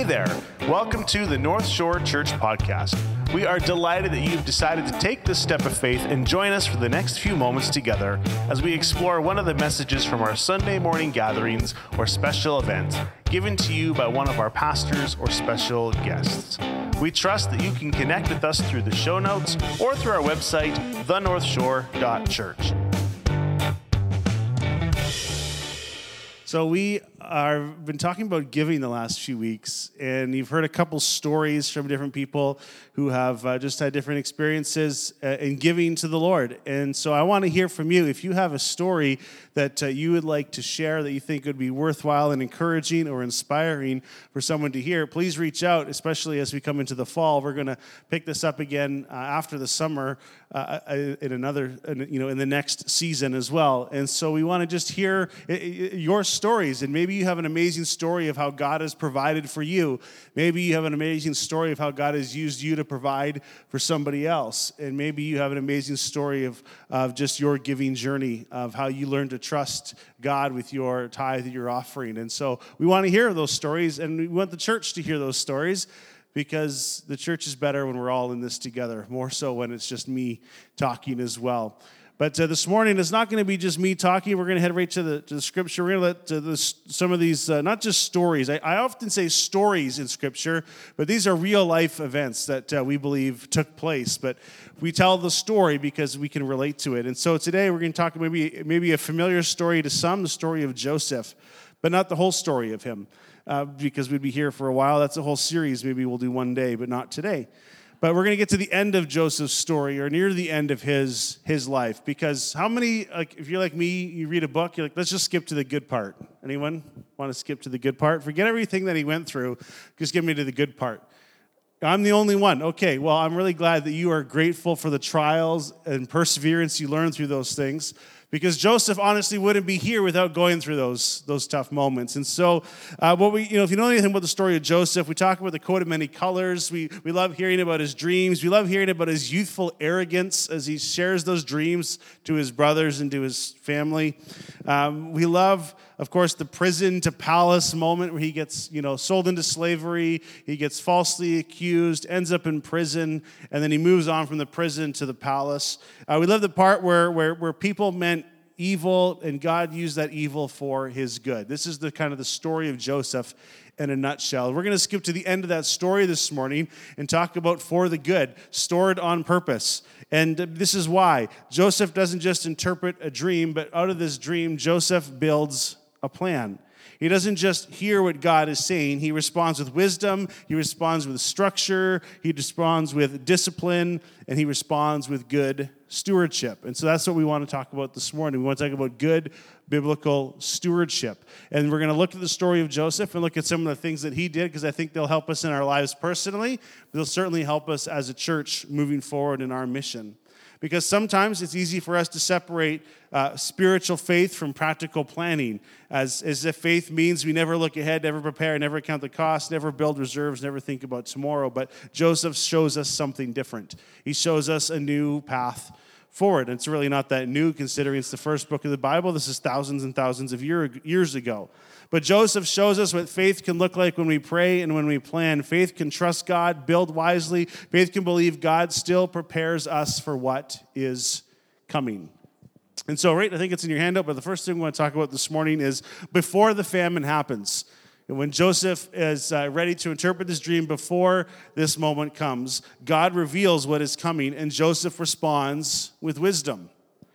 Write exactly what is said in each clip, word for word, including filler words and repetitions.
there. Welcome to the North Shore Church Podcast. We are delighted that you've decided to take this step of faith and join us for the next few moments together as we explore one of the messages from our Sunday morning gatherings or special events given to you by one of our pastors or special guests. We trust that you can connect with us through the show notes or through our website, the north shore dot church. So we have been talking about giving the last few weeks, and you've heard a couple stories from different people who have uh, just had different experiences uh, in giving to the Lord. And so I want to hear from you. If you have a story that uh, you would like to share that you think would be worthwhile and encouraging or inspiring for someone to hear, please reach out, especially as we come into the fall. We're going to pick this up again uh, after the summer uh, in another, you know, in the next season as well. And so we want to just hear your stories, and maybe you have an amazing story of how God has provided for you. Maybe you have an amazing story of how God has used you to provide for somebody else. And maybe you have an amazing story of, of just your giving journey, of how you learned to trust God with your tithe, your offering. And so we want to hear those stories, and we want the church to hear those stories, because the church is better when we're all in this together, more so when it's just me talking as well. But uh, this morning, it's not going to be just me talking. We're going to head right to the, to the Scripture. We're going to let uh, this, some of these, uh, not just stories. I, I often say stories in Scripture, but these are real-life events that uh, we believe took place. But we tell the story because we can relate to it. And so today, we're going to talk maybe, maybe a familiar story to some, the story of Joseph, but not the whole story of him, uh, because we'd be here for a while. That's a whole series maybe we'll do one day, but not today. But we're going to get to the end of Joseph's story, or near the end of his his life. Because how many, like, if you're like me, you read a book, you're like, let's just skip to the good part. Anyone want to skip to the good part? Forget everything that he went through. Just get me to the good part. I'm the only one. Okay, well, I'm really glad that you are grateful for the trials and perseverance you learned through those things, because Joseph honestly wouldn't be here without going through those, those tough moments. And so, uh, what we, you know, if you know anything about the story of Joseph, we talk about the coat of many colors. We we love hearing about his dreams. We love hearing about his youthful arrogance as he shares those dreams to his brothers and to his family. Um, we love, of course, the prison to palace moment where he gets, you know, sold into slavery. He gets falsely accused, ends up in prison, and then he moves on from the prison to the palace. Uh, we love the part where where where people meant evil, and God used that evil for his good. This is the kind of the story of Joseph in a nutshell. We're going to skip to the end of that story this morning and talk about for the good, stored on purpose. And this is why. Joseph doesn't just interpret a dream, but out of this dream, Joseph builds a plan. He doesn't just hear what God is saying. He responds with wisdom. He responds with structure. He responds with discipline. And he responds with good stewardship. And so that's what we want to talk about this morning. We want to talk about good biblical stewardship. And we're going to look at the story of Joseph and look at some of the things that he did, because I think they'll help us in our lives personally, but they'll certainly help us as a church moving forward in our mission. Because sometimes it's easy for us to separate uh, spiritual faith from practical planning, as, as if faith means we never look ahead, never prepare, never count the cost, never build reserves, never think about tomorrow. But Joseph shows us something different. He shows us a new path forward. And it's really not that new, considering it's the first book of the Bible. This is thousands and thousands of year, years ago. But Joseph shows us what faith can look like when we pray and when we plan. Faith can trust God, build wisely. Faith can believe God still prepares us for what is coming. And so, right, I think it's in your handout, but the first thing we want to talk about this morning is before the famine happens. And when Joseph is uh, ready to interpret this dream before this moment comes, God reveals what is coming, and Joseph responds with wisdom.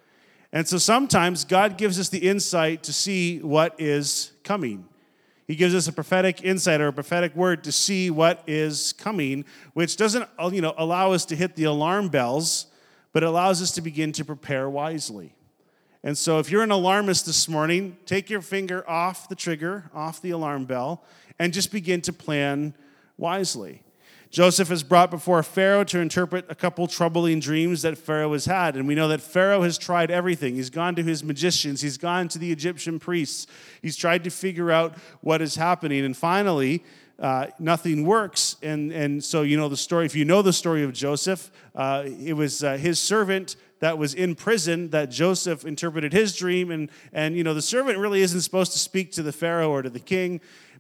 And so sometimes God gives us the insight to see what is coming. He gives us a prophetic insight or a prophetic word to see what is coming, which doesn't, you know, allow us to hit the alarm bells, but allows us to begin to prepare wisely. And so if you're an alarmist this morning, take your finger off the trigger, off the alarm bell, and just begin to plan wisely. Joseph is brought before Pharaoh to interpret a couple troubling dreams that Pharaoh has had. And we know that Pharaoh has tried everything. He's gone to his magicians. He's gone to the Egyptian priests. He's tried to figure out what is happening. And finally, uh, nothing works. And, and so you know the story. If you know the story of Joseph, uh, it was uh, his servant that was in prison that Joseph interpreted his dream. And, and, you know, the servant really isn't supposed to speak to the Pharaoh or to the king.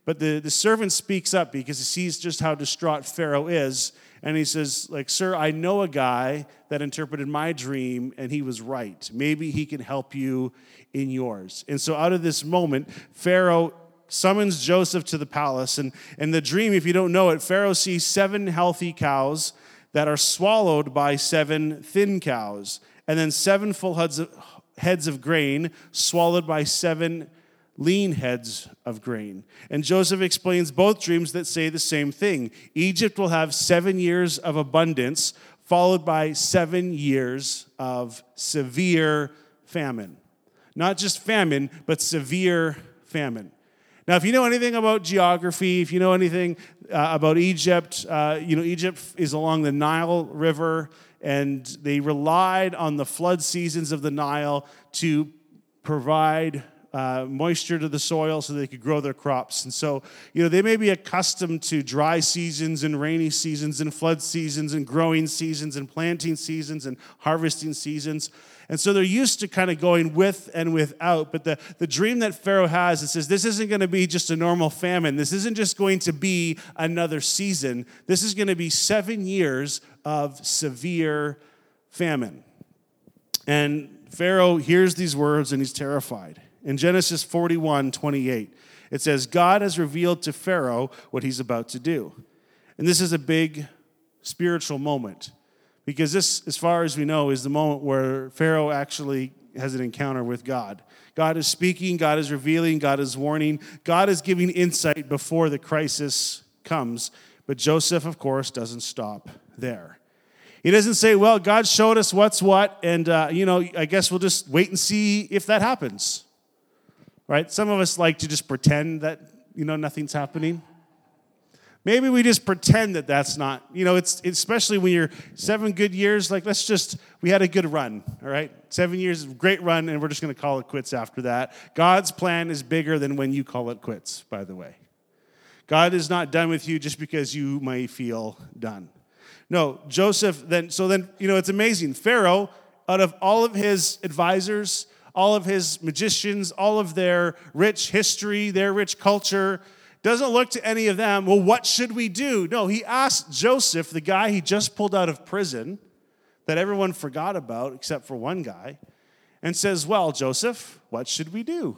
But the, the servant speaks up because he sees just how distraught Pharaoh is. And he says, like, sir, I know a guy that interpreted my dream, and he was right. Maybe he can help you in yours. And so out of this moment, Pharaoh summons Joseph to the palace. And, and the dream, if you don't know it, Pharaoh sees seven healthy cows that are swallowed by seven thin cows. And then seven full heads of, heads of grain swallowed by seven lean heads of grain. And Joseph explains both dreams that say the same thing. Egypt will have seven years of abundance, followed by seven years of severe famine. Not just famine, but severe famine. Now, if you know anything about geography, if you know anything uh, about Egypt, uh, you know, Egypt is along the Nile River, and they relied on the flood seasons of the Nile to provide Uh, moisture to the soil so they could grow their crops. And so, you know, they may be accustomed to dry seasons and rainy seasons and flood seasons and growing seasons and planting seasons and harvesting seasons. And so they're used to kind of going with and without. But the, the dream that Pharaoh has, it says, this isn't going to be just a normal famine. This isn't just going to be another season. This is going to be seven years of severe famine. And Pharaoh hears these words and he's terrified. In Genesis forty-one twenty-eight, it says, God has revealed to Pharaoh what he's about to do. And this is a big spiritual moment, because this, as far as we know, is the moment where Pharaoh actually has an encounter with God. God is speaking, God is revealing, God is warning, God is giving insight before the crisis comes. But Joseph, of course, doesn't stop there. He doesn't say, well, God showed us what's what, and, uh, you know, I guess we'll just wait and see if that happens. Right? Some of us like to just pretend that, you know, nothing's happening. Maybe we just pretend that that's not, you know, it's especially when you're seven good years, like let's just, we had a good run, all right? Seven years of great run, and we're just going to call it quits after that. God's plan is bigger than when you call it quits, by the way. God is not done with you just because you may feel done. No, Joseph, then, so then, you know, it's amazing. Pharaoh, out of all of his advisors, all of his magicians, all of their rich history, their rich culture, doesn't look to any of them, well, what should we do? No, he asked Joseph, the guy he just pulled out of prison, that everyone forgot about except for one guy, and says, well, Joseph, what should we do?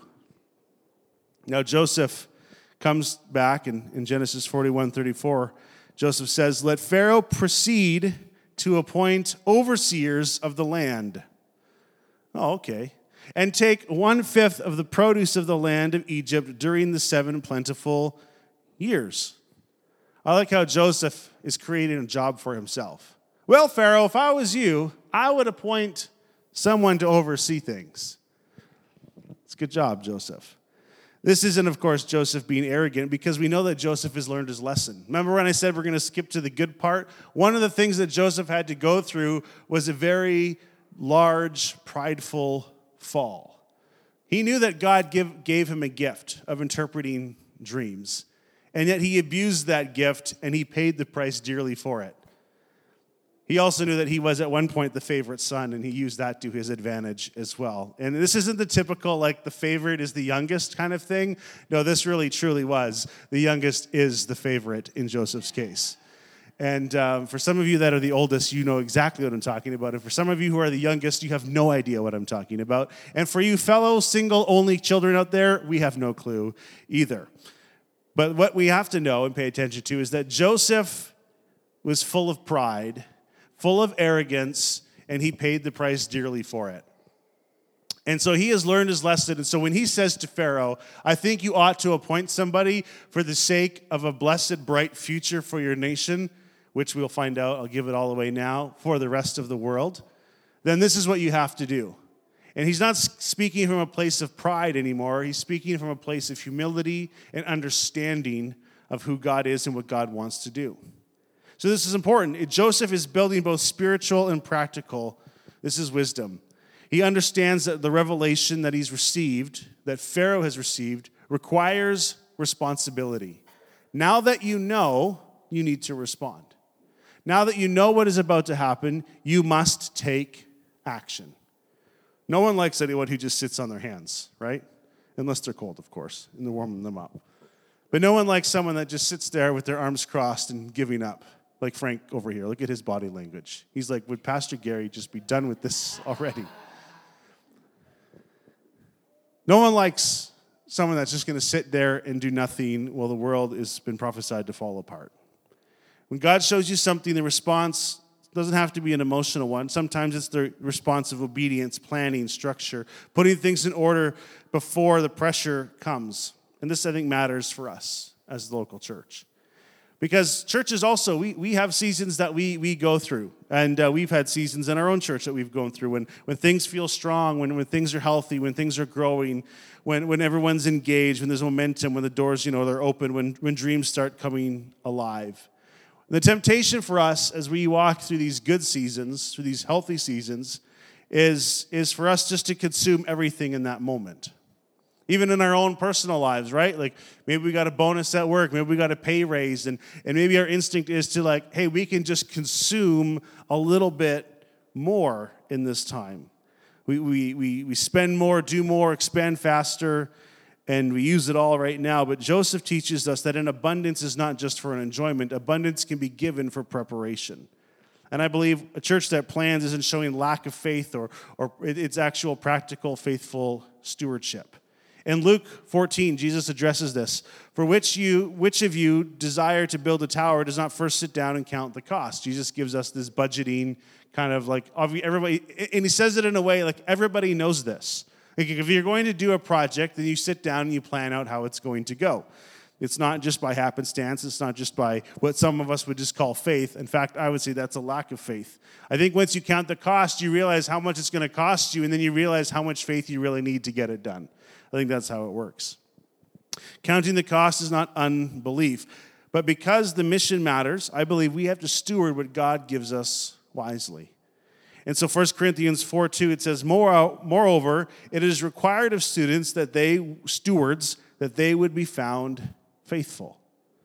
Now, Joseph comes back in, in Genesis forty-one thirty-four. Joseph says, let Pharaoh proceed to appoint overseers of the land. Oh, okay. And take one-fifth of the produce of the land of Egypt during the seven plentiful years. I like how Joseph is creating a job for himself. Well, Pharaoh, if I was you, I would appoint someone to oversee things. It's a good job, Joseph. This isn't, of course, Joseph being arrogant, because we know that Joseph has learned his lesson. Remember when I said we're going to skip to the good part? One of the things that Joseph had to go through was a very large, prideful fall. He knew that God give, gave him a gift of interpreting dreams, and yet he abused that gift, and he paid the price dearly for it. He also knew that he was at one point the favorite son, and he used that to his advantage as well. And this isn't the typical, like, the favorite is the youngest kind of thing. No, this really, truly was. The youngest is the favorite in Joseph's case. And um, for some of you that are the oldest, you know exactly what I'm talking about. And for some of you who are the youngest, you have no idea what I'm talking about. And for you fellow single-only children out there, we have no clue either. But what we have to know and pay attention to is that Joseph was full of pride, full of arrogance, and he paid the price dearly for it. And so he has learned his lesson. And so when he says to Pharaoh, I think you ought to appoint somebody for the sake of a blessed, bright future for your nation, which we'll find out, I'll give it all away now, for the rest of the world, then this is what you have to do. And he's not speaking from a place of pride anymore. He's speaking from a place of humility and understanding of who God is and what God wants to do. So this is important. Joseph is building both spiritual and practical. This is wisdom. He understands that the revelation that he's received, that Pharaoh has received, requires responsibility. Now that you know, you need to respond. Now that you know what is about to happen, you must take action. No one likes anyone who just sits on their hands, right? Unless they're cold, of course, and they're warming them up. But no one likes someone that just sits there with their arms crossed and giving up, like Frank over here. Look at his body language. He's like, would Pastor Gary just be done with this already? No one likes someone that's just going to sit there and do nothing while the world has been prophesied to fall apart. When God shows you something, the response doesn't have to be an emotional one. Sometimes it's the response of obedience, planning, structure, putting things in order before the pressure comes. And this, I think, matters for us as the local church. Because churches also, we, we have seasons that we we go through. And uh, we've had seasons in our own church that we've gone through when, when things feel strong, when, when things are healthy, when things are growing, when, when everyone's engaged, when there's momentum, when the doors, you know, they're open, when, when dreams start coming alive. The temptation for us as we walk through these good seasons, through these healthy seasons, is, is for us just to consume everything in that moment. Even in our own personal lives, right? Like maybe we got a bonus at work, maybe we got a pay raise, and, and maybe our instinct is to like, hey, we can just consume a little bit more in this time. We, we, we, we spend more, do more, expand faster, and we use it all right now. But Joseph teaches us that an abundance is not just for an enjoyment. Abundance can be given for preparation. And I believe a church that plans isn't showing lack of faith or, or its actual practical, faithful stewardship. In Luke fourteen, Jesus addresses this. For which you, which of you desire to build a tower does not first sit down and count the cost? Jesus gives us this budgeting kind of like, everybody, and he says it in a way like everybody knows this. Like if you're going to do a project, then you sit down and you plan out how it's going to go. It's not just by happenstance. It's not just by what some of us would just call faith. In fact, I would say that's a lack of faith. I think once you count the cost, you realize how much it's going to cost you, and then you realize how much faith you really need to get it done. I think that's how it works. Counting the cost is not unbelief. But because the mission matters, I believe we have to steward what God gives us wisely. And so First Corinthians four two, it says, moreover, it is required of students that they, stewards, that they would be found faithful.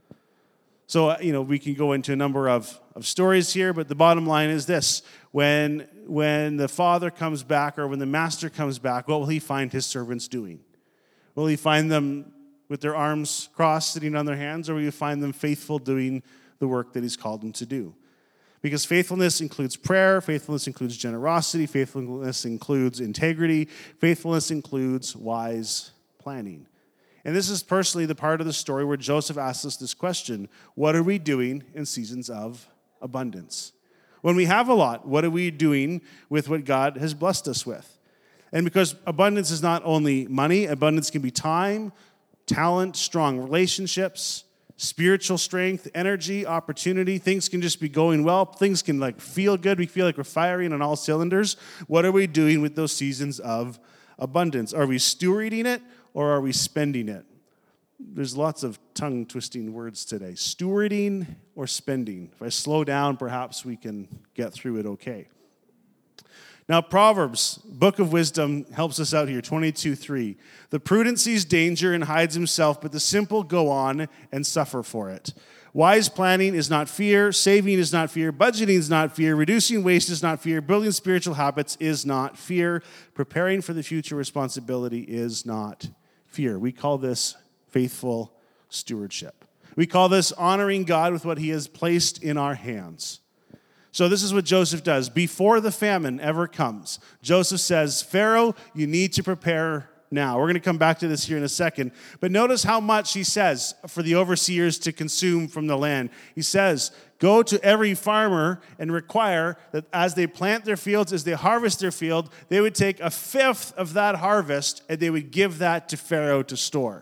So, you know, we can go into a number of, of stories here, but the bottom line is this. When, when the father comes back or when the master comes back, what will he find his servants doing? Will he find them with their arms crossed, sitting on their hands, or will you find them faithful doing the work that he's called them to do? Because faithfulness includes prayer, faithfulness includes generosity, faithfulness includes integrity, faithfulness includes wise planning. And this is personally the part of the story where Joseph asks us this question: what are we doing in seasons of abundance? When we have a lot, what are we doing with what God has blessed us with? And because abundance is not only money, abundance can be time, talent, strong relationships, spiritual strength, energy, opportunity. Things can just be going well. Things can like feel good. We feel like we're firing on all cylinders. What are we doing with those seasons of abundance? Are we stewarding it or are we spending it? There's lots of tongue-twisting words today. Stewarding or spending. If I slow down, perhaps we can get through it okay. Now, Proverbs, Book of Wisdom, helps us out here, twenty-two three. The prudent sees danger and hides himself, but the simple go on and suffer for it. Wise planning is not fear, saving is not fear, budgeting is not fear, reducing waste is not fear, building spiritual habits is not fear, preparing for the future responsibility is not fear. We call this faithful stewardship. We call this honoring God with what he has placed in our hands. So this is what Joseph does. Before the famine ever comes, Joseph says, Pharaoh, you need to prepare now. We're going to come back to this here in a second. But notice how much he says for the overseers to consume from the land. He says, go to every farmer and require that as they plant their fields, as they harvest their field, they would take a fifth of that harvest and they would give that to Pharaoh to store.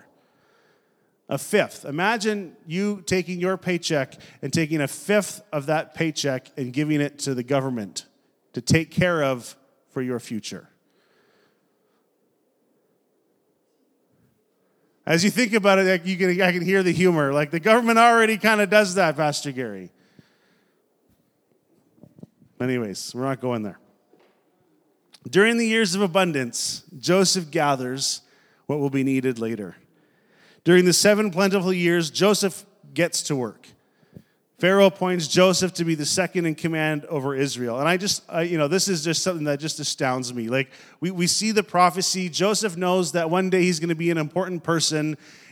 A fifth. Imagine you taking your paycheck and taking a fifth of that paycheck and giving it to the government to take care of for your future. As you think about it, you can, I can hear the humor. Like the government already kind of does that, Pastor Gary. Anyways, we're not going there. During the years of abundance, Joseph gathers what will be needed later. During the seven plentiful years, Joseph gets to work. Pharaoh appoints Joseph to be the second in command over Israel. And I just, I, you know, this is just something that just astounds me. Like, we, we see the prophecy. Joseph knows that one day he's going to be an important person.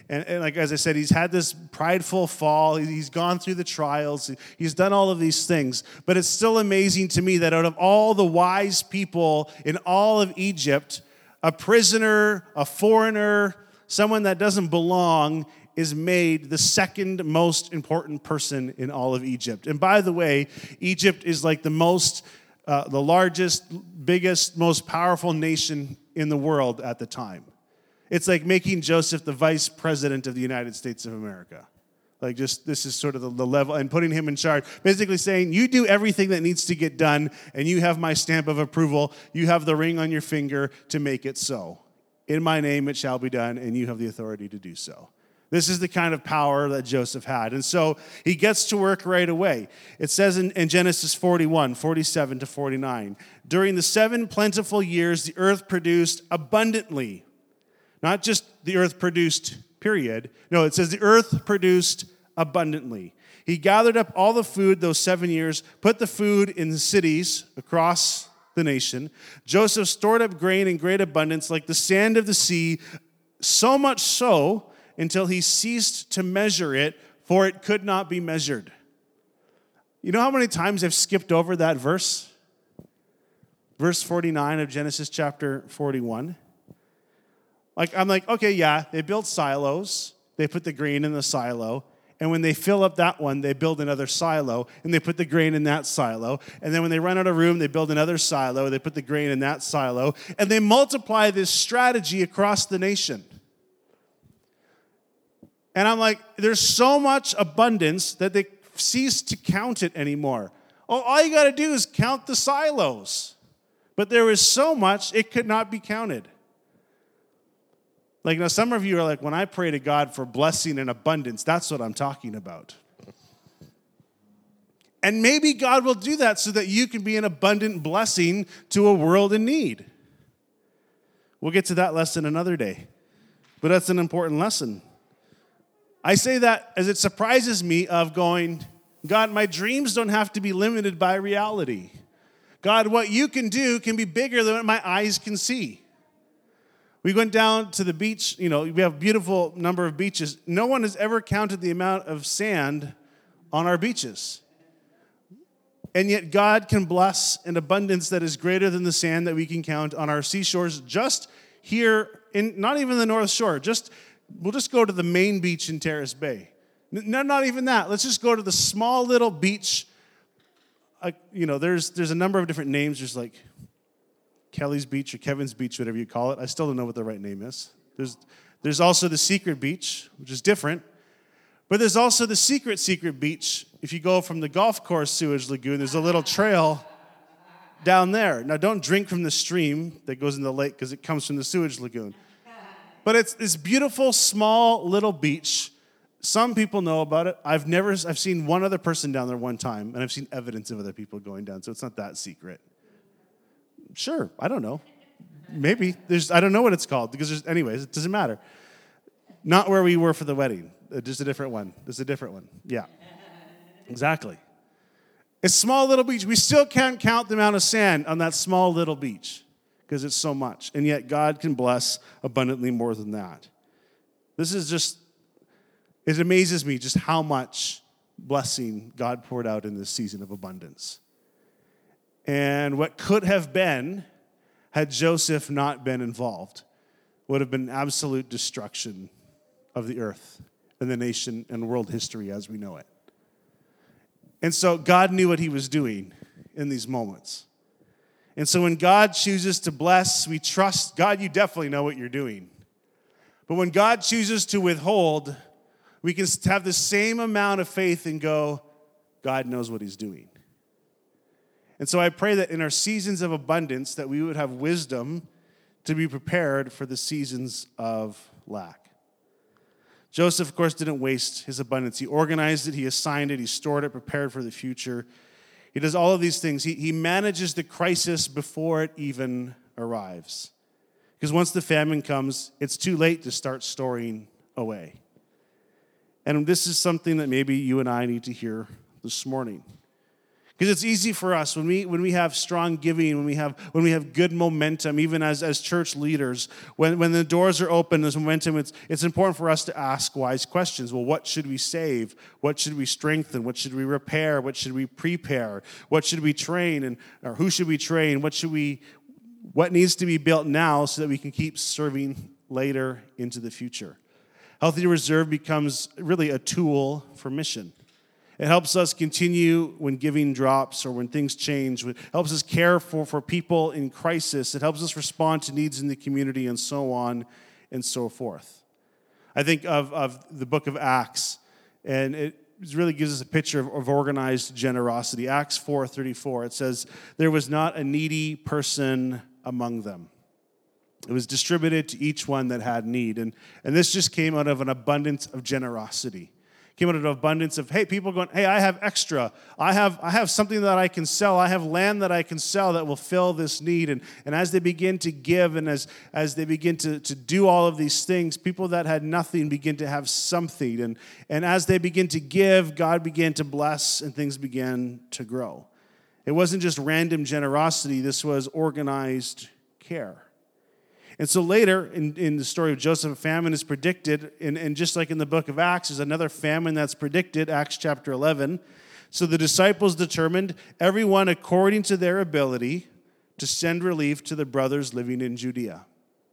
And, and like as I said, he's had this prideful fall. He's gone through the trials. He's done all of these things. But it's still amazing to me that out of all the wise people in all of Egypt, a prisoner, a foreigner, someone that doesn't belong is made the second most important person in all of Egypt. And by the way, Egypt is like the most, uh, the largest, biggest, most powerful nation in the world at the time. It's like making Joseph the vice president of the United States of America. Like just, this is sort of the, the level, and putting him in charge. Basically saying, you do everything that needs to get done, and you have my stamp of approval. You have the ring on your finger to make it so. In my name it shall be done, and you have the authority to do so. This is the kind of power that Joseph had. And so he gets to work right away. It says in, in Genesis forty-one, forty-seven to forty-nine, during the seven plentiful years, the earth produced abundantly. Not just the earth produced, period. No, it says the earth produced abundantly. He gathered up all the food those seven years, put the food in the cities across the nation. Joseph stored up grain in great abundance like the sand of the sea, so much so until he ceased to measure it, for it could not be measured. You know how many times I've skipped over that verse? Verse forty-nine of Genesis chapter forty-one. Like, I'm like, okay, yeah, they built silos. They put the grain in the silo. And when they fill up that one, they build another silo, and they put the grain in that silo. And then when they run out of room, they build another silo. They put the grain in that silo. And they multiply this strategy across the nation. And I'm like, there's so much abundance that they cease to count it anymore. Oh, all you got to do is count the silos. But there is so much, it could not be counted. Like, now some of you are like, when I pray to God for blessing and abundance, that's what I'm talking about. And maybe God will do that so that you can be an abundant blessing to a world in need. We'll get to that lesson another day. But that's an important lesson. I say that as it surprises me of going, God, my dreams don't have to be limited by reality. God, what you can do can be bigger than what my eyes can see. We went down to the beach, you know, we have a beautiful number of beaches. No one has ever counted the amount of sand on our beaches. And yet God can bless an abundance that is greater than the sand that we can count on our seashores just here, in not even the North Shore, just we'll just go to the main beach in Terrace Bay. No, not even that. Let's just go to the small little beach. Uh, you know, there's there's a number of different names. There's like Kelly's Beach or Kevin's Beach, whatever you call it. I still don't know what the right name is. There's there's also the Secret Beach, which is different. But there's also the secret, secret beach. If you go from the golf course sewage lagoon, there's a little trail down there. Now, don't drink from the stream that goes in the lake because it comes from the sewage lagoon. But it's this beautiful, small, little beach. Some people know about it. I've never, I've seen one other person down there one time, and I've seen evidence of other people going down, so it's not that secret. Sure, I don't know. Maybe. There's, I don't know what it's called, because there's, anyways, it doesn't matter. Not where we were for the wedding. Uh, just a different one. Just a different one. Yeah. Exactly. It's a small little beach. We still can't count the amount of sand on that small little beach, because it's so much. And yet God can bless abundantly more than that. This is just, it amazes me just how much blessing God poured out in this season of abundance. And what could have been, had Joseph not been involved, would have been absolute destruction of the earth and the nation and world history as we know it. And so God knew what he was doing in these moments. And so when God chooses to bless, we trust, God, you definitely know what you're doing. But when God chooses to withhold, we can have the same amount of faith and go, God knows what he's doing. And so I pray that in our seasons of abundance, that we would have wisdom to be prepared for the seasons of lack. Joseph, of course, didn't waste his abundance. He organized it, he assigned it, he stored it, prepared for the future. He does all of these things. He, he manages the crisis before it even arrives. Because once the famine comes, it's too late to start storing away. And this is something that maybe you and I need to hear this morning. Because it's easy for us when we when we have strong giving, when we have when we have good momentum, even as, as church leaders, when, when the doors are open, there's momentum, it's it's important for us to ask wise questions. Well, what should we save? What should we strengthen? What should we repair? What should we prepare? What should we train? And or who should we train? What should we what needs to be built now so that we can keep serving later into the future? Healthy Reserve becomes really a tool for mission. It helps us continue when giving drops or when things change. It helps us care for, for people in crisis. It helps us respond to needs in the community and so on and so forth. I think of, of the book of Acts, and it really gives us a picture of, of organized generosity. Acts four thirty-four, it says, there was not a needy person among them. It was distributed to each one that had need. And, and this just came out of an abundance of generosity. Came out of an abundance of, hey, people going, hey, I have extra. I have I have something that I can sell. I have land that I can sell that will fill this need. And, and as they begin to give and as, as they begin to, to do all of these things, people that had nothing begin to have something. And, and as they begin to give, God began to bless and things began to grow. It wasn't just random generosity. This was organized care. And so later in, in the story of Joseph, a famine is predicted, and, and just like in the book of Acts, there's another famine that's predicted, Acts chapter eleven. So the disciples determined, everyone according to their ability, to send relief to the brothers living in Judea.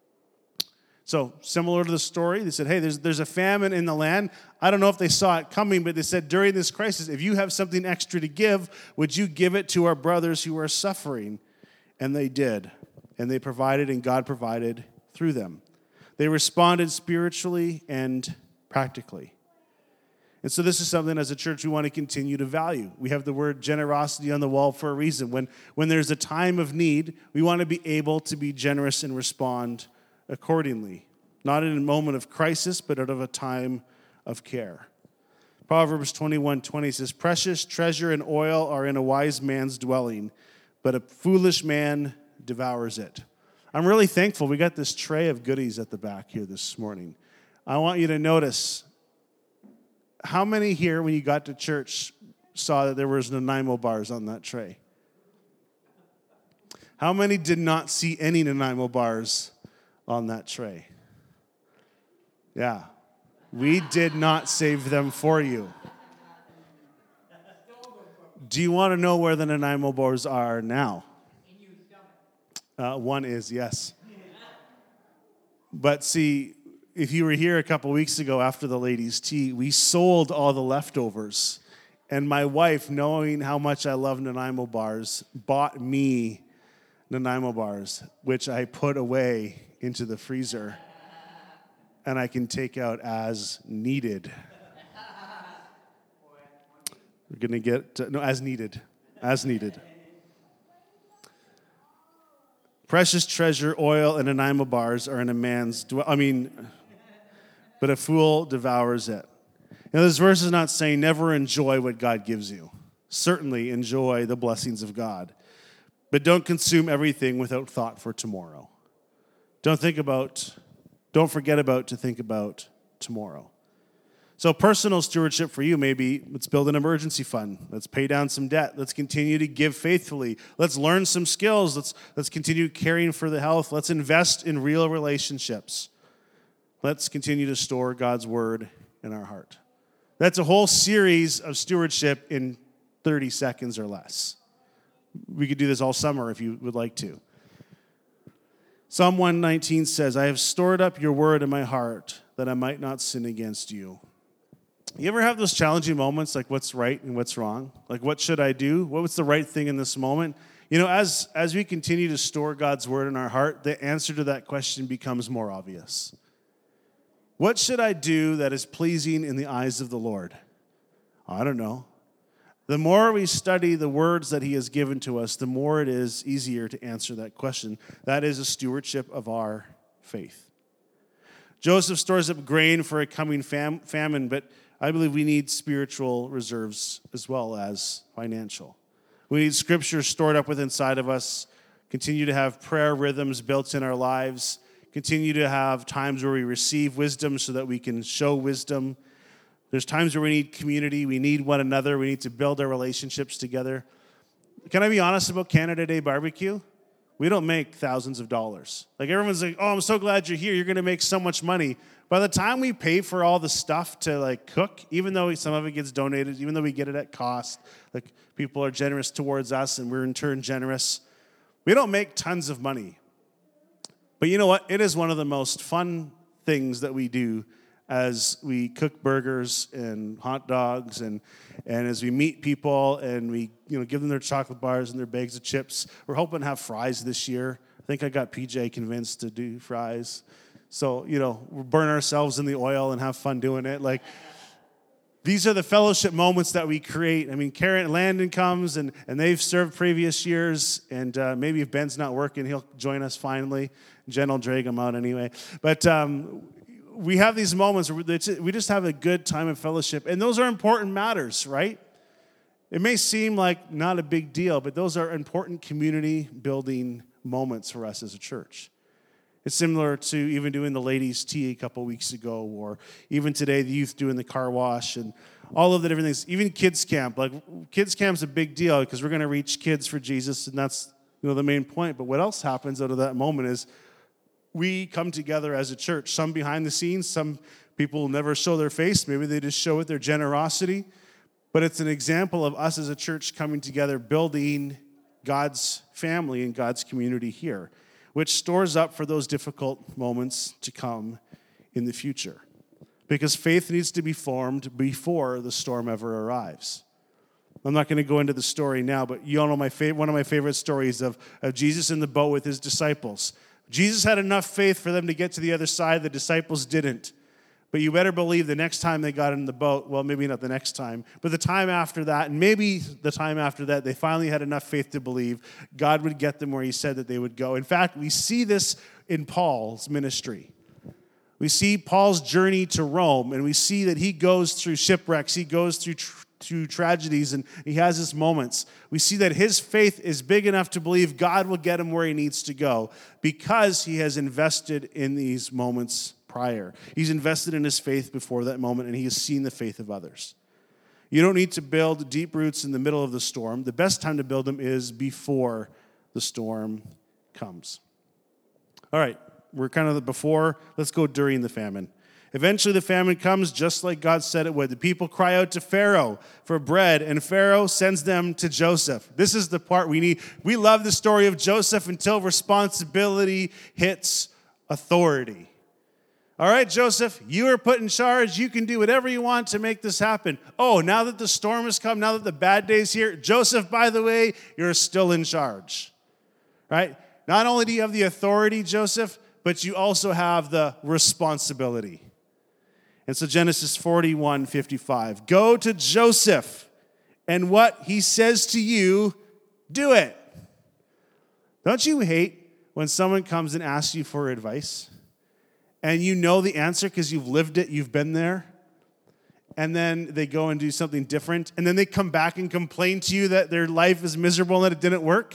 So similar to the story, they said, hey, there's, there's a famine in the land. I don't know if they saw it coming, but they said, during this crisis, if you have something extra to give, would you give it to our brothers who are suffering? And they did. And they provided, and God provided through them. They responded spiritually and practically. And so this is something as a church we want to continue to value. We have the word generosity on the wall for a reason. When, when there's a time of need, we want to be able to be generous and respond accordingly. Not in a moment of crisis, but out of a time of care. Proverbs twenty-one twenty says, precious treasure and oil are in a wise man's dwelling, but a foolish man devours it. I'm really thankful we got this tray of goodies at the back here this morning. I want you to notice how many here, when you got to church, saw that there was Nanaimo bars on that tray? How many did not see any Nanaimo bars on that tray? Yeah. We did not save them for you. Do you want to know where the Nanaimo bars are now? Uh, one is, yes. But see, if you were here a couple weeks ago after the ladies' tea, we sold all the leftovers. And my wife, knowing how much I love Nanaimo bars, bought me Nanaimo bars, which I put away into the freezer. And I can take out as needed. We're going to get, to, no, as needed. As needed. Precious treasure, oil, and Nanaimo bars are in a man's, dwell- I mean, but a fool devours it. Now, this verse is not saying never enjoy what God gives you. Certainly enjoy the blessings of God. But don't consume everything without thought for tomorrow. Don't think about, don't forget about to think about tomorrow. So personal stewardship for you may be, let's build an emergency fund. Let's pay down some debt. Let's continue to give faithfully. Let's learn some skills. Let's, let's continue caring for the health. Let's invest in real relationships. Let's continue to store God's word in our heart. That's a whole series of stewardship in thirty seconds or less. We could do this all summer if you would like to. Psalm one nineteen says, I have stored up your word in my heart that I might not sin against you. You ever have those challenging moments, like what's right and what's wrong? Like, what should I do? What was the right thing in this moment? You know, as, as we continue to store God's word in our heart, the answer to that question becomes more obvious. What should I do that is pleasing in the eyes of the Lord? I don't know. The more we study the words that he has given to us, the more it is easier to answer that question. That is a stewardship of our faith. Joseph stores up grain for a coming fam- famine, but I believe we need spiritual reserves as well as financial. We need scripture stored up within inside of us, continue to have prayer rhythms built in our lives, continue to have times where we receive wisdom so that we can show wisdom. There's times where we need community, we need one another, we need to build our relationships together. Can I be honest about Canada Day barbecue? We don't make thousands of dollars. Like everyone's like, oh, I'm so glad you're here. You're going to make so much money. By the time we pay for all the stuff to like cook, even though some of it gets donated, even though we get it at cost, like people are generous towards us and we're in turn generous, we don't make tons of money. But you know what? It is one of the most fun things that we do as we cook burgers and hot dogs and and as we meet people and we you know give them their chocolate bars and their bags of chips. We're hoping to have fries this year. I think I got P J convinced to do fries. So, you know, we'll burn ourselves in the oil and have fun doing it. Like, these are the fellowship moments that we create. I mean, Karen and Landon comes, and, and they've served previous years, and uh, maybe if Ben's not working, he'll join us finally. Jen will drag him out anyway. But um, we have these moments where we just have a good time of fellowship, and those are important matters, right? It may seem like not a big deal, but those are important community-building moments for us as a church. It's similar to even doing the ladies' tea a couple weeks ago, or even today, the youth doing the car wash, and all of the different things. Even kids camp. Like, kids camp's a big deal because we're going to reach kids for Jesus, and that's you know the main point. But what else happens out of that moment is we come together as a church. Some behind the scenes, some people never show their face. Maybe they just show it their generosity. But it's an example of us as a church coming together, building God's family and God's community here, which stores up for those difficult moments to come in the future. Because faith needs to be formed before the storm ever arrives. I'm not going to go into the story now, but you all know my favorite, one of my favorite stories of, of Jesus in the boat with his disciples. Jesus had enough faith for them to get to the other side. The disciples didn't. But you better believe the next time they got in the boat, well, maybe not the next time, but the time after that, and maybe the time after that, they finally had enough faith to believe God would get them where he said that they would go. In fact, we see this in Paul's ministry. We see Paul's journey to Rome, and we see that he goes through shipwrecks, he goes through tr- through tragedies, and he has his moments. We see that his faith is big enough to believe God will get him where he needs to go because he has invested in these moments prior. He's invested in his faith before that moment, and he has seen the faith of others. You don't need to build deep roots in the middle of the storm. The best time to build them is before the storm comes. All right, we're kind of the before. Let's go during the famine. Eventually the famine comes just like God said it would. The people cry out to Pharaoh for bread, and Pharaoh sends them to Joseph. This is the part we need. We love the story of Joseph until responsibility hits authority. All right, Joseph, you are put in charge. You can do whatever you want to make this happen. Oh, now that the storm has come, now that the bad day's here, Joseph, by the way, you're still in charge. Right? Not only do you have the authority, Joseph, but you also have the responsibility. And so Genesis forty-one fifty-five, go to Joseph, and what he says to you, do it. Don't you hate when someone comes and asks you for advice, and you know the answer because you've lived it, you've been there, and then they go and do something different, and then they come back and complain to you that their life is miserable and that it didn't work?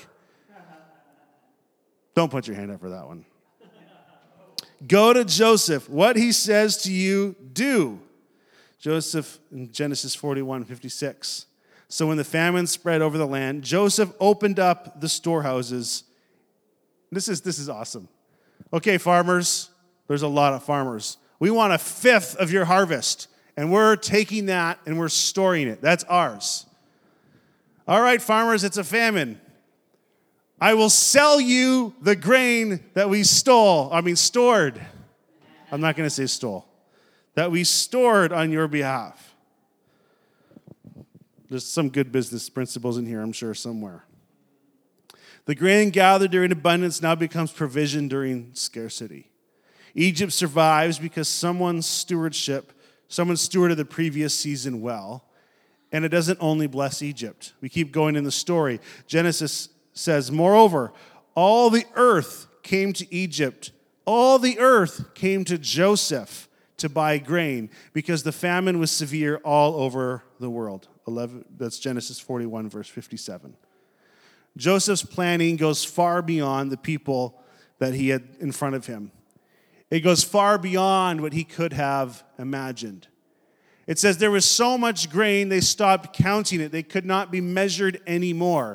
Don't put your hand up for that one. Go to Joseph. What he says to you, do. Joseph in Genesis forty-one fifty-six. So when the famine spread over the land, Joseph opened up the storehouses. This is, this is awesome. Okay, farmers, there's a lot of farmers. We want a fifth of your harvest, and we're taking that and we're storing it. That's ours. All right, farmers, it's a famine. I will sell you the grain that we stole, I mean stored. I'm not going to say stole. That we stored on your behalf. There's some good business principles in here, I'm sure, somewhere. The grain gathered during abundance now becomes provision during scarcity. Egypt survives because someone's stewardship, someone stewarded the previous season well, and it doesn't only bless Egypt. We keep going in the story. Genesis says, moreover, all the earth came to Egypt. All the earth came to Joseph to buy grain because the famine was severe all over the world. eleven, that's Genesis forty-one, verse fifty-seven. Joseph's planning goes far beyond the people that he had in front of him. It goes far beyond what he could have imagined. It says there was so much grain, they stopped counting it. They could not be measured anymore.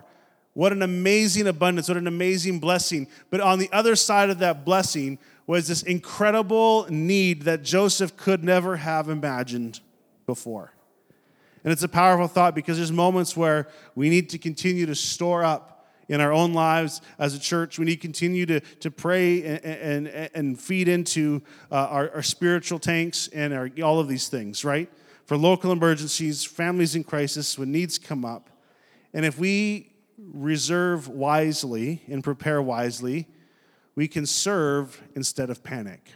What an amazing abundance, what an amazing blessing. But on the other side of that blessing was this incredible need that Joseph could never have imagined before. And it's a powerful thought because there's moments where we need to continue to store up in our own lives as a church. We need to continue to, to pray and, and, and feed into uh, our, our spiritual tanks and our, all of these things, right? For local emergencies, families in crisis, when needs come up. And if we reserve wisely and prepare wisely, we can serve instead of panic.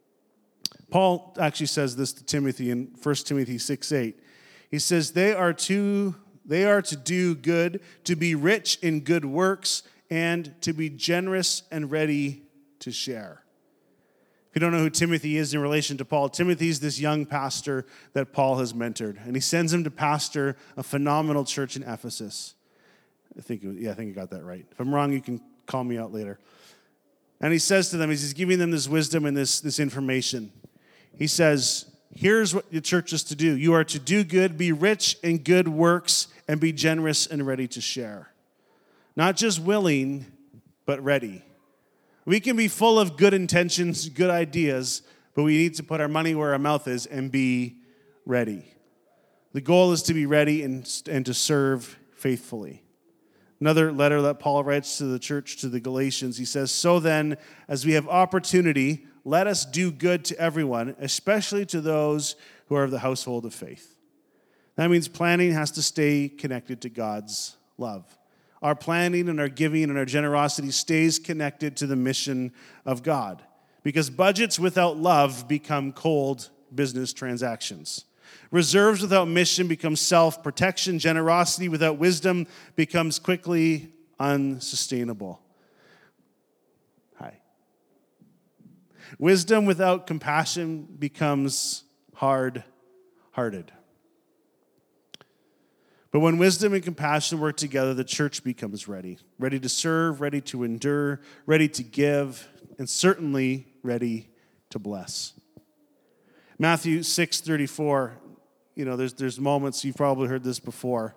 Paul actually says this to Timothy in First Timothy six eight. He says, they are to, they are to do good, to be rich in good works, and to be generous and ready to share. If you don't know who Timothy is in relation to Paul, Timothy's this young pastor that Paul has mentored, and he sends him to pastor a phenomenal church in Ephesus. I think, yeah, I think you got that right. If I'm wrong, you can call me out later. And he says to them, he's giving them this wisdom and this, this information. He says, here's what the church is to do. You are to do good, be rich in good works, and be generous and ready to share. Not just willing, but ready. We can be full of good intentions, good ideas, but we need to put our money where our mouth is and be ready. The goal is to be ready and, and to serve faithfully. Another letter that Paul writes to the church, to the Galatians, he says, so then, as we have opportunity, let us do good to everyone, especially to those who are of the household of faith. That means planning has to stay connected to God's love. Our planning and our giving and our generosity stays connected to the mission of God. Because budgets without love become cold business transactions. Reserves without mission become self-protection. Generosity without wisdom becomes quickly unsustainable. Hi. Wisdom without compassion becomes hard-hearted. But when wisdom and compassion work together, the church becomes ready. Ready to serve, ready to endure, ready to give, and certainly ready to bless. Matthew six thirty-four, you know, there's, there's moments, you've probably heard this before.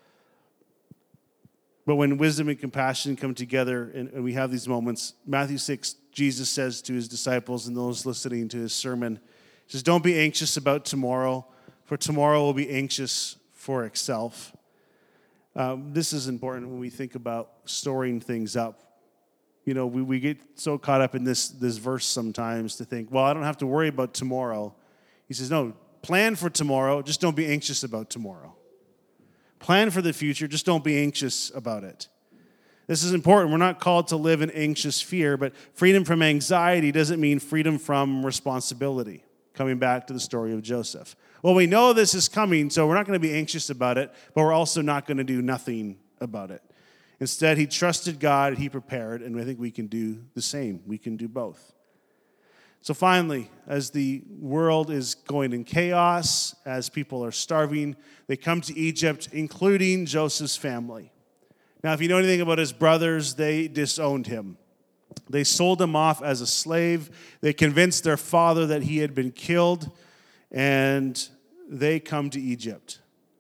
But when wisdom and compassion come together and, and we have these moments, Matthew six, Jesus says to his disciples and those listening to his sermon, he says, don't be anxious about tomorrow, for tomorrow will be anxious for itself. Um, this is important when we think about storing things up. You know, we, we get so caught up in this, this verse sometimes to think, well, I don't have to worry about tomorrow. He says, no, plan for tomorrow, just don't be anxious about tomorrow. Plan for the future, just don't be anxious about it. This is important. We're not called to live in anxious fear, but freedom from anxiety doesn't mean freedom from responsibility. Coming back to the story of Joseph. Well, we know this is coming, so we're not going to be anxious about it, but we're also not going to do nothing about it. Instead, he trusted God, he prepared, and I think we can do the same. We can do both. So finally, as the world is going in chaos, as people are starving, they come to Egypt, including Joseph's family. Now, if you know anything about his brothers, they disowned him. They sold him off as a slave. They convinced their father that he had been killed, and they come to Egypt.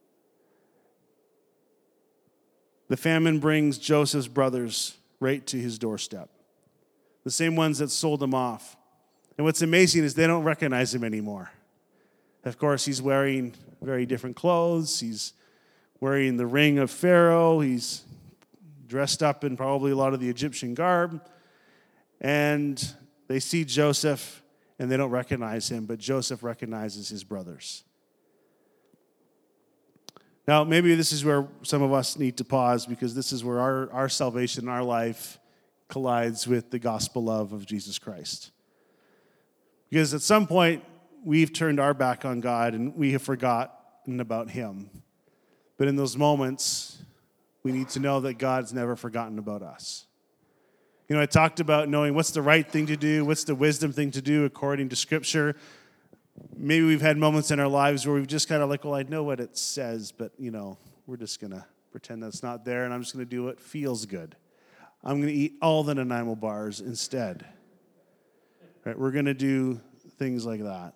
The famine brings Joseph's brothers right to his doorstep, the same ones that sold him off. And what's amazing is they don't recognize him anymore. Of course, he's wearing very different clothes. He's wearing the ring of Pharaoh. He's dressed up in probably a lot of the Egyptian garb. And they see Joseph, and they don't recognize him, but Joseph recognizes his brothers. Now, maybe this is where some of us need to pause, because this is where our, our salvation, our life, collides with the gospel love of Jesus Christ. Because at some point, we've turned our back on God, and we have forgotten about him. But in those moments, we need to know that God's never forgotten about us. You know, I talked about knowing what's the right thing to do, what's the wisdom thing to do according to Scripture. Maybe we've had moments in our lives where we've just kind of like, well, I know what it says, but, you know, we're just going to pretend that's not there, and I'm just going to do what feels good. I'm going to eat all the Nanaimo bars instead. Right? We're going to do things like that.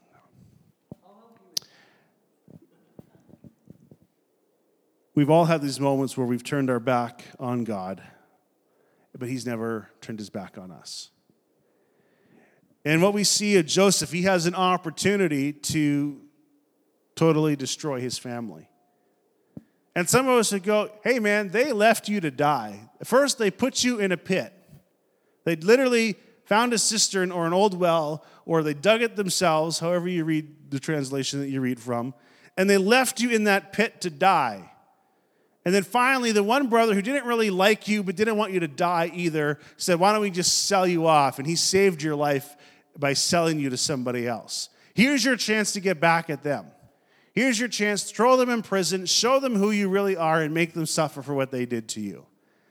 We've all had these moments where we've turned our back on God, but he's never turned his back on us. And what we see of Joseph, he has an opportunity to totally destroy his family. And some of us would go, hey man, they left you to die. First, they put you in a pit. They literally found a cistern or an old well, or they dug it themselves, however you read the translation that you read from, and they left you in that pit to die. And then finally, the one brother who didn't really like you but didn't want you to die either said, why don't we just sell you off? And he saved your life by selling you to somebody else. Here's your chance to get back at them. Here's your chance to throw them in prison, show them who you really are, and make them suffer for what they did to you.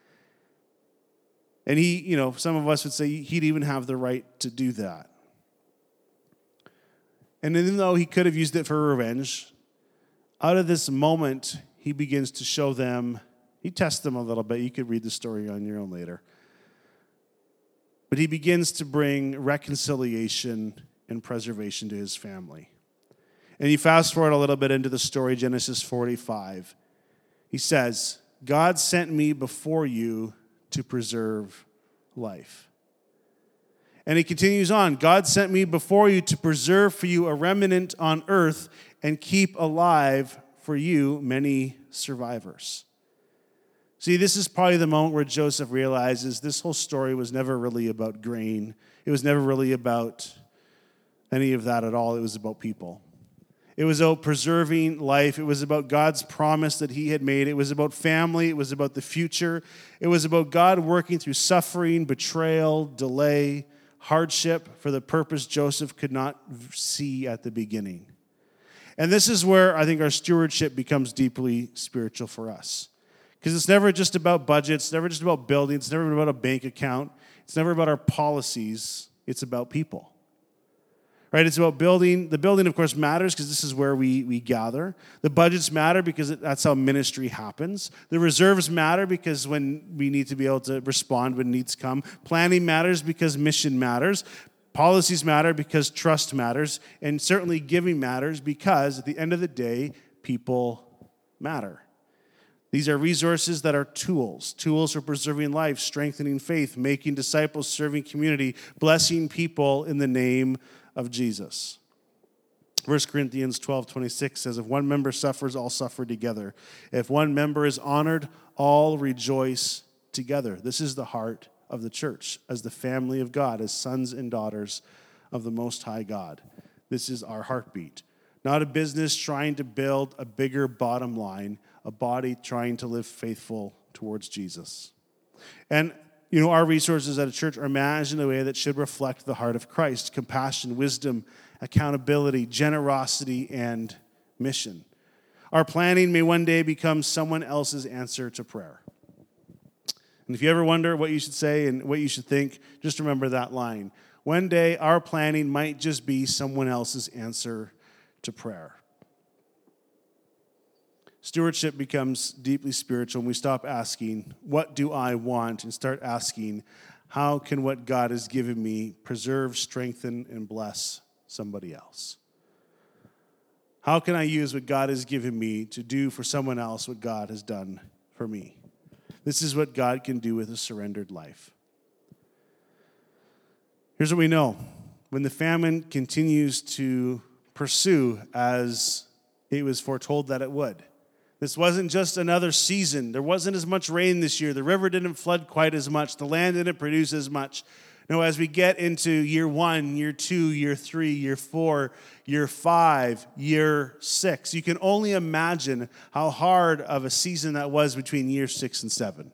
And he, you know, some of us would say he'd even have the right to do that. And even though he could have used it for revenge, out of this moment, he begins to show them, he tests them a little bit. You could read the story on your own later. But he begins to bring reconciliation and preservation to his family. And you fast forward a little bit into the story, Genesis forty-five. He says, God sent me before you to preserve life. And he continues on, God sent me before you to preserve for you a remnant on earth and keep alive for you many survivors. See, this is probably the moment where Joseph realizes this whole story was never really about grain. It was never really about any of that at all. It was about people. It was about preserving life. It was about God's promise that he had made. It was about family. It was about the future. It was about God working through suffering, betrayal, delay, hardship for the purpose Joseph could not see at the beginning. And this is where I think our stewardship becomes deeply spiritual for us. Because it's never just about budgets. It's never just about buildings. It's never about a bank account. It's never about our policies. It's about people. Right? It's about building. The building, of course, matters because this is where we, we gather. The budgets matter because that's how ministry happens. The reserves matter because when we need to be able to respond when needs come. Planning matters because mission matters. Policies matter because trust matters. And certainly giving matters because at the end of the day, people matter. These are resources that are tools. Tools for preserving life, strengthening faith, making disciples, serving community, blessing people in the name of Jesus. First Corinthians twelve twenty-six says, if one member suffers, all suffer together. If one member is honored, all rejoice together. This is the heart of the church, as the family of God, as sons and daughters of the Most High God. This is our heartbeat. Not a business trying to build a bigger bottom line, a body trying to live faithful towards Jesus. And you know, our resources at a church are managed in a way that should reflect the heart of Christ: compassion, wisdom, accountability, generosity, and mission. Our planning may one day become someone else's answer to prayer. And if you ever wonder what you should say and what you should think, just remember that line. One day, our planning might just be someone else's answer to prayer. Stewardship becomes deeply spiritual when we stop asking, what do I want? And start asking, how can what God has given me preserve, strengthen, and bless somebody else? How can I use what God has given me to do for someone else what God has done for me? This is what God can do with a surrendered life. Here's what we know. When the famine continues to pursue as it was foretold that it would, this wasn't just another season. There wasn't as much rain this year. The river didn't flood quite as much. The land didn't produce as much. No, as we get into year one, year two, year three, year four, year five, year six, you can only imagine how hard of a season that was between year six and seven.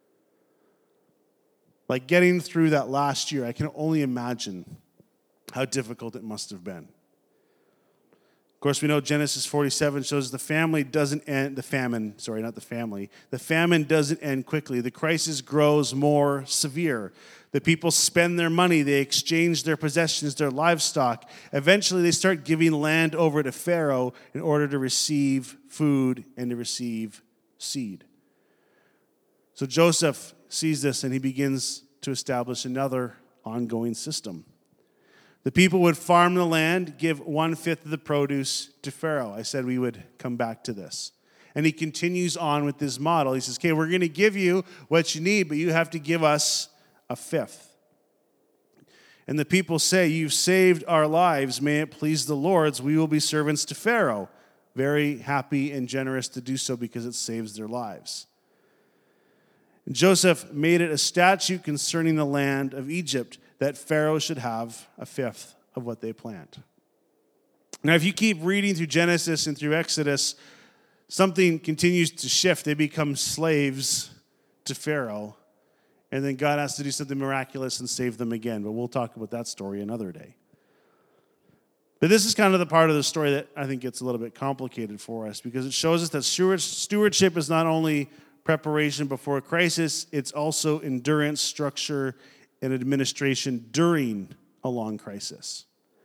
Like getting through that last year, I can only imagine how difficult it must have been. Of course, we know Genesis forty-seven shows the family doesn't end, the famine, sorry, not the family. The famine doesn't end quickly. The crisis grows more severe. The people spend their money. They exchange their possessions, their livestock. Eventually, they start giving land over to Pharaoh in order to receive food and to receive seed. So Joseph sees this and he begins to establish another ongoing system. The people would farm the land, give one-fifth of the produce to Pharaoh. I said we would come back to this. And he continues on with this model. He says, okay, we're going to give you what you need, but you have to give us a fifth. And the people say, you've saved our lives. May it please the Lord, we will be servants to Pharaoh. Very happy and generous to do so because it saves their lives. And Joseph made it a statute concerning the land of Egypt that Pharaoh should have a fifth of what they plant. Now, if you keep reading through Genesis and through Exodus, something continues to shift. They become slaves to Pharaoh, and then God has to do something miraculous and save them again. But we'll talk about that story another day. But this is kind of the part of the story that I think gets a little bit complicated for us because it shows us that stewardship is not only preparation before a crisis, it's also endurance, structure, and administration during a long crisis.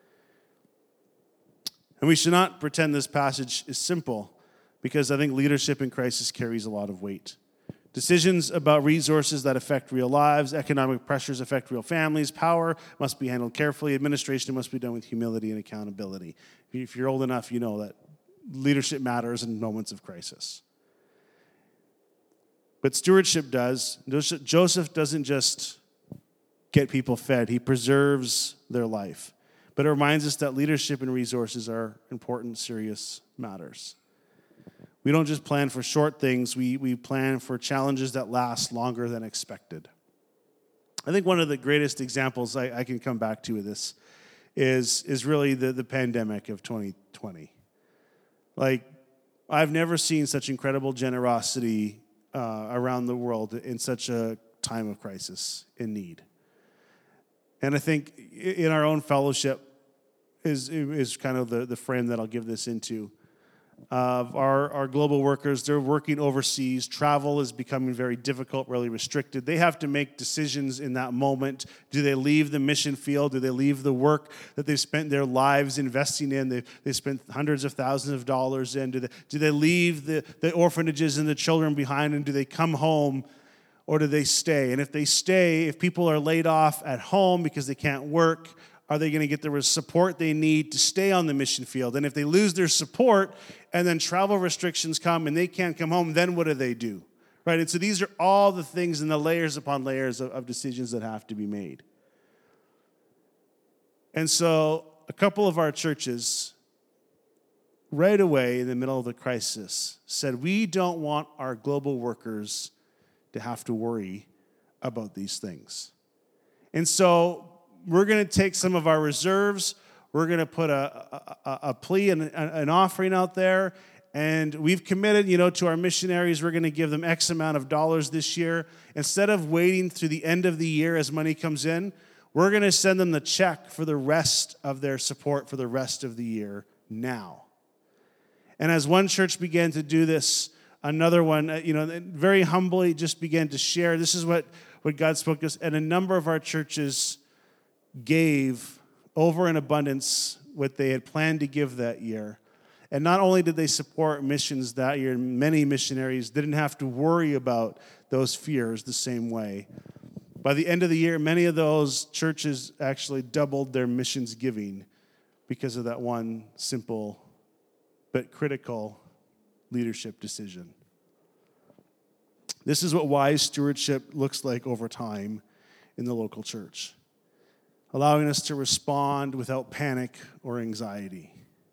And we should not pretend this passage is simple because I think leadership in crisis carries a lot of weight. Decisions about resources that affect real lives, economic pressures affect real families, power must be handled carefully, administration must be done with humility and accountability. If you're old enough, you know that leadership matters in moments of crisis. But stewardship does. Joseph doesn't just get people fed, he preserves their life. But it reminds us that leadership and resources are important, serious matters. We don't just plan for short things, we, we plan for challenges that last longer than expected. I think one of the greatest examples I, I can come back to with this is, is really the, the pandemic of twenty twenty. Like, I've never seen such incredible generosity uh, around the world in such a time of crisis, in need. And I think in our own fellowship is, is kind of the, the frame that I'll give this into. Uh, our, our global workers, they're working overseas. Travel is becoming very difficult, really restricted. They have to make decisions in that moment. Do they leave the mission field? Do they leave the work that they've spent their lives investing in? They've, they've spent hundreds of thousands of dollars in. Do they, do they leave the, the orphanages and the children behind, and do they come home, or do they stay? And if they stay, if people are laid off at home because they can't work, are they going to get the support they need to stay on the mission field? And if they lose their support and then travel restrictions come and they can't come home, then what do they do? Right? And so these are all the things and the layers upon layers of, of decisions that have to be made. And so a couple of our churches, right away in the middle of the crisis, said, we don't want our global workers to have to worry about these things. And so we're going to take some of our reserves. We're going to put a, a, a plea and an offering out there. And we've committed, you know, to our missionaries, we're going to give them X amount of dollars this year. Instead of waiting through the end of the year as money comes in, we're going to send them the check for the rest of their support for the rest of the year now. And as one church began to do this, another one, you know, very humbly just began to share. This is what, what God spoke to us. And a number of our churches gave over in abundance what they had planned to give that year. And not only did they support missions that year, many missionaries didn't have to worry about those fears the same way. By the end of the year, many of those churches actually doubled their missions giving because of that one simple but critical leadership decision. This is what wise stewardship looks like over time in the local church, allowing us to respond without panic or anxiety.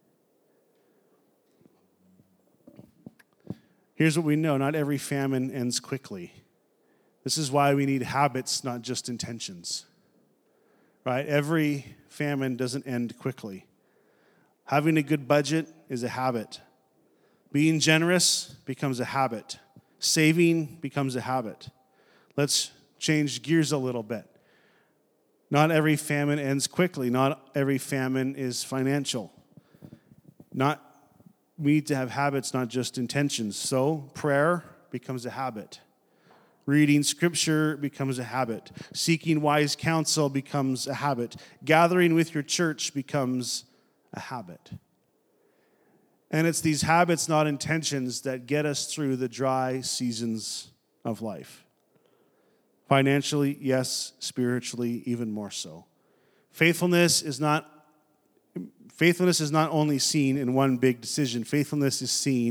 Here's what we know: not every famine ends quickly. This is why we need habits, not just intentions. Right? Every famine doesn't end quickly. Having a good budget is a habit. Being generous becomes a habit. Saving becomes a habit. Let's change gears a little bit. Not every famine ends quickly. Not every famine is financial. Not we need to have habits, not just intentions. So prayer becomes a habit. Reading scripture becomes a habit. Seeking wise counsel becomes a habit. Gathering with your church becomes a habit. And it's these habits, not intentions, that get us through the dry seasons of life. Financially, yes. Spiritually, even more so. Faithfulness is not Faithfulness is not only seen in one big decision. Faithfulness is seen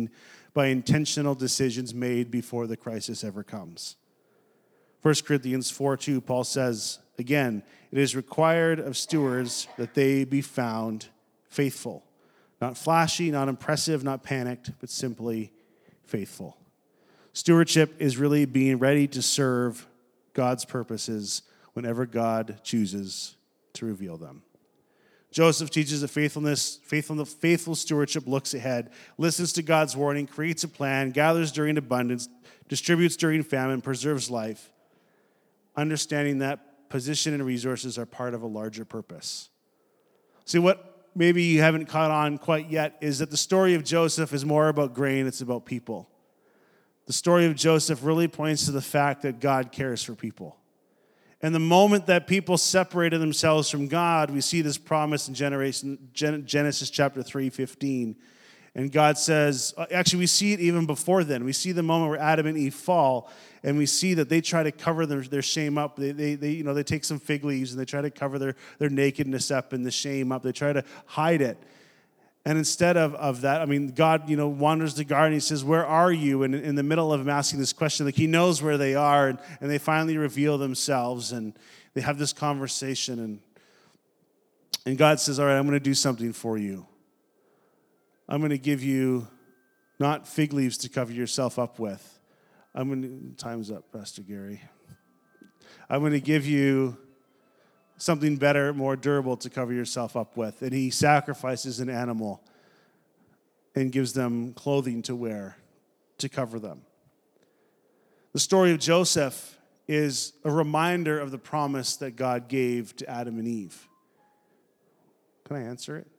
by intentional decisions made before the crisis ever comes. First Corinthians four two, Paul says, again, it is required of stewards that they be found faithful. Not flashy, not impressive, not panicked, but simply faithful. Stewardship is really being ready to serve God's purposes whenever God chooses to reveal them. Joseph teaches that faithfulness, faithful, faithful stewardship looks ahead, listens to God's warning, creates a plan, gathers during abundance, distributes during famine, preserves life, understanding that position and resources are part of a larger purpose. See, what maybe you haven't caught on quite yet is that the story of Joseph is more about grain, it's about people. The story of Joseph really points to the fact that God cares for people. And the moment that people separated themselves from God, we see this promise in generation, Genesis chapter three fifteen. And God says, actually, we see it even before then. We see the moment where Adam and Eve fall, and we see that they try to cover their, their shame up. They, they, they, you know, they take some fig leaves, and they try to cover their, their nakedness up and the shame up. They try to hide it. And instead of, of that, I mean, God, you know, wanders the garden. He says, where are you? And in the middle of him asking this question, like he knows where they are. And, and they finally reveal themselves. And they have this conversation. And, and God says, all right, I'm going to do something for you. I'm going to give you not fig leaves to cover yourself up with. I'm going to, time's up, Pastor Gary. I'm going to give you something better, more durable to cover yourself up with. And he sacrifices an animal and gives them clothing to wear to cover them. The story of Joseph is a reminder of the promise that God gave to Adam and Eve. Can I answer it?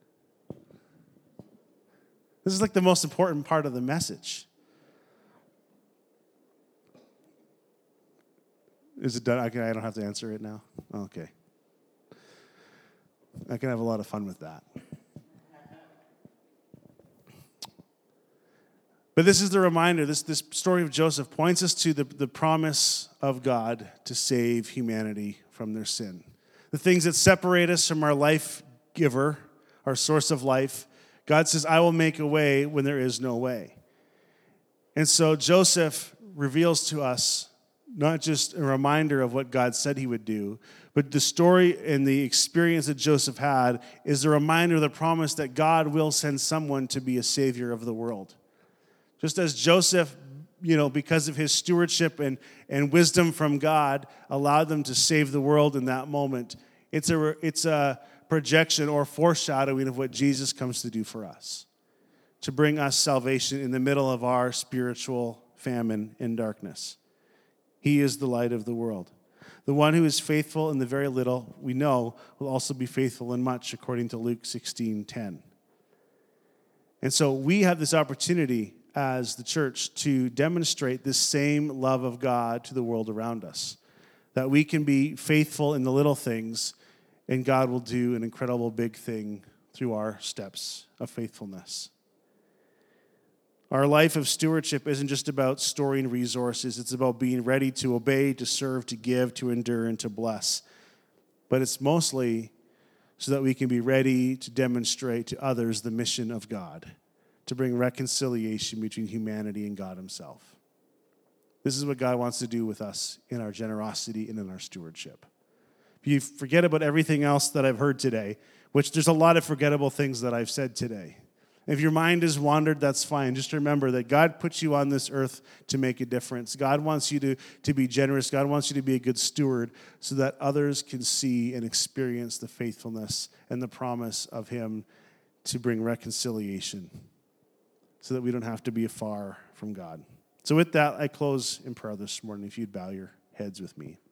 This is like the most important part of the message. Is it done? I don't have to answer it now? Okay. I can have a lot of fun with that. But this is the reminder, this, this story of Joseph points us to the, the promise of God to save humanity from their sin. The things that separate us from our life giver, our source of life, God says, I will make a way when there is no way. And so Joseph reveals to us not just a reminder of what God said he would do, but the story and the experience that Joseph had is a reminder of the promise that God will send someone to be a savior of the world. Just as Joseph, you know, because of his stewardship and, and wisdom from God, allowed them to save the world in that moment, it's a, it's a projection or foreshadowing of what Jesus comes to do for us, to bring us salvation in the middle of our spiritual famine and darkness. He is the light of the world. The one who is faithful in the very little, we know, will also be faithful in much, according to Luke sixteen ten. And so we have this opportunity as the church to demonstrate this same love of God to the world around us, that we can be faithful in the little things, and God will do an incredible big thing through our steps of faithfulness. Our life of stewardship isn't just about storing resources. It's about being ready to obey, to serve, to give, to endure, and to bless. But it's mostly so that we can be ready to demonstrate to others the mission of God, to bring reconciliation between humanity and God himself. This is what God wants to do with us in our generosity and in our stewardship. If you forget about everything else that I've heard today, which there's a lot of forgettable things that I've said today. If your mind has wandered, that's fine. Just remember that God puts you on this earth to make a difference. God wants you to, to be generous. God wants you to be a good steward so that others can see and experience the faithfulness and the promise of him to bring reconciliation so that we don't have to be far from God. So with that, I close in prayer this morning. If you'd bow your heads with me.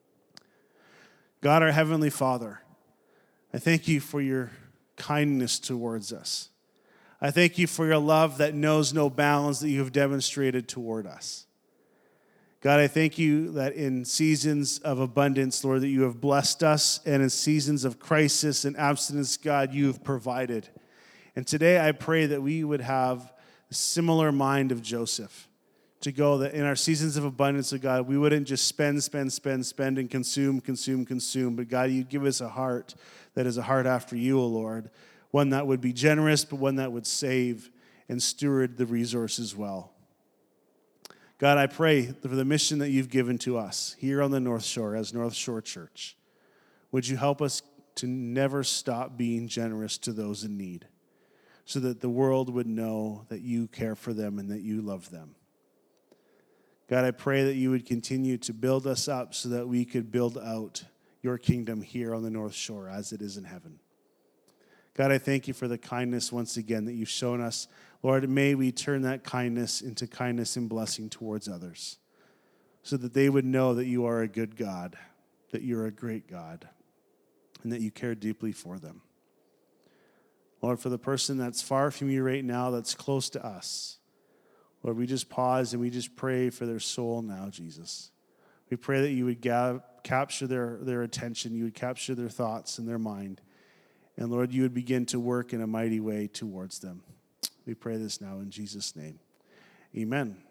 God, our Heavenly Father, I thank you for your kindness towards us. I thank you for your love that knows no bounds that you have demonstrated toward us. God, I thank you that in seasons of abundance, Lord, that you have blessed us, and in seasons of crisis and abstinence, God, you have provided. And today I pray that we would have a similar mind of Joseph, to go that in our seasons of abundance, of God, we wouldn't just spend, spend, spend, spend, and consume, consume, consume, but God, you'd give us a heart that is a heart after you, O Lord, one that would be generous, but one that would save, and steward the resources well. God, I pray for the mission that you've given to us here on the North Shore as North Shore Church. Would you help us to never stop being generous to those in need, so that the world would know that you care for them and that you love them. God, I pray that you would continue to build us up so that we could build out your kingdom here on the North Shore as it is in heaven. God, I thank you for the kindness once again that you've shown us. Lord, may we turn that kindness into kindness and blessing towards others, so that they would know that you are a good God, that you're a great God, and that you care deeply for them. Lord, for the person that's far from you right now, that's close to us, Lord, we just pause and we just pray for their soul now, Jesus. We pray that you would ga- capture their, their attention, you would capture their thoughts and their mind, and Lord, you would begin to work in a mighty way towards them. We pray this now in Jesus' name. Amen.